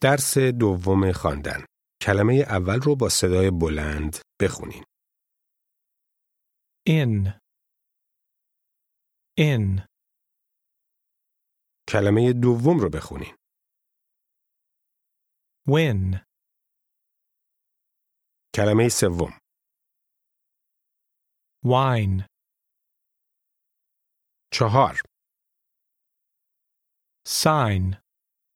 درس دوم خواندن. کلمه اول رو با صدای بلند بخونین. In. In. کلمه دوم رو بخونین. When. کلمه سوم. Wine. 4. Sign.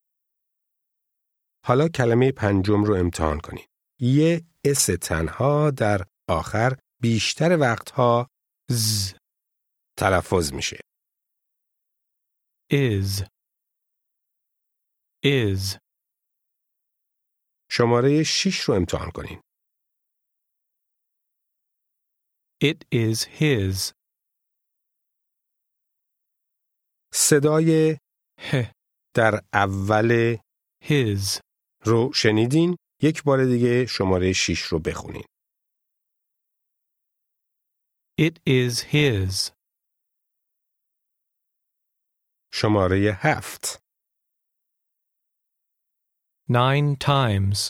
حالا کلمه پنجم رو امتحان کنین. یه اس تنها در آخر بیشتر وقتها Z. تلفظ میشه. Is. Is. شماره 6 رو امتحان کنین. It is his. صدای H. در اول His. رو شنیدین؟ یک بار دیگه شماره 6 رو بخونین. It is his. شماره 7. 9 times.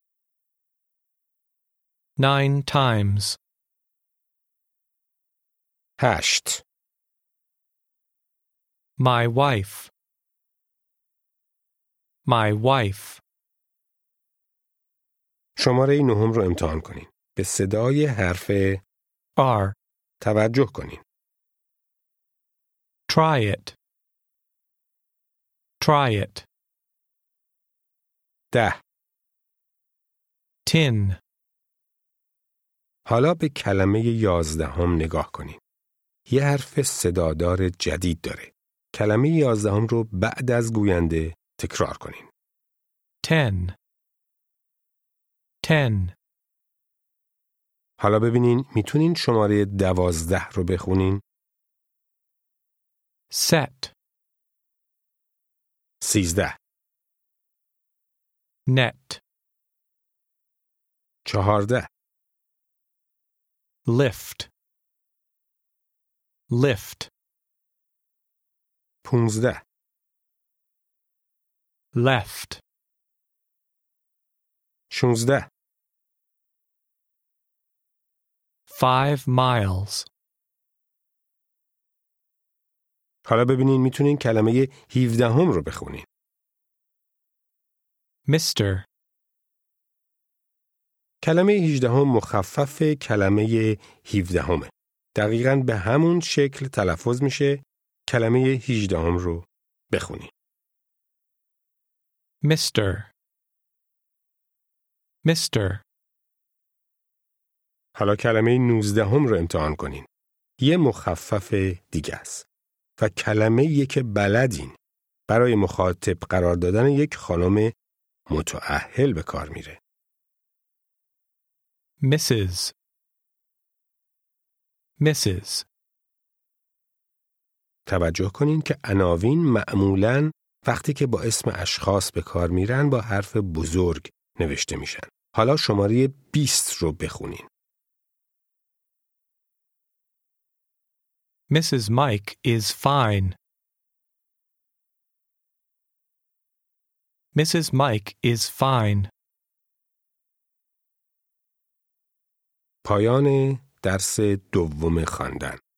9 times. 8. My wife. My wife. شماره 9 رو امتحان کنین. به صدای حرف R. توجه کنین. Try it. Try it. 10. Tin. حالا به کلمه 11 نگاه کنین. یه حرف صدادار جدید داره. کلمه 11 رو بعد از گوینده تکرار کنین. 10. 10. حالا ببینین میتونین شماره 12 رو بخونین. Set. 13. Net. 14. Lift. Lift. 15. Left. 16. 5 miles. حالا ببینین میتونین کلمه 17 رو بخونین. Mr. کلمه 18 مخفف کلمه 17. دقیقاً به همون شکل تلفظ میشه. کلمه 18 رو بخونین. Mr. Mr. حالا کلمه 19 رو امتحان کنین. یه مخفف دیگه است. و کلمه‌ای که بلدین برای مخاطب قرار دادن یک خانم متأهل به کار میره. Mrs. Mrs. توجه کنین که عناوین معمولاً وقتی که با اسم اشخاص به کار میرن با حرف بزرگ نوشته میشن. حالا شماره 20 رو بخونین. Mrs. Mike is fine. Mrs. Mike is fine. پایان درس دوم خواندن.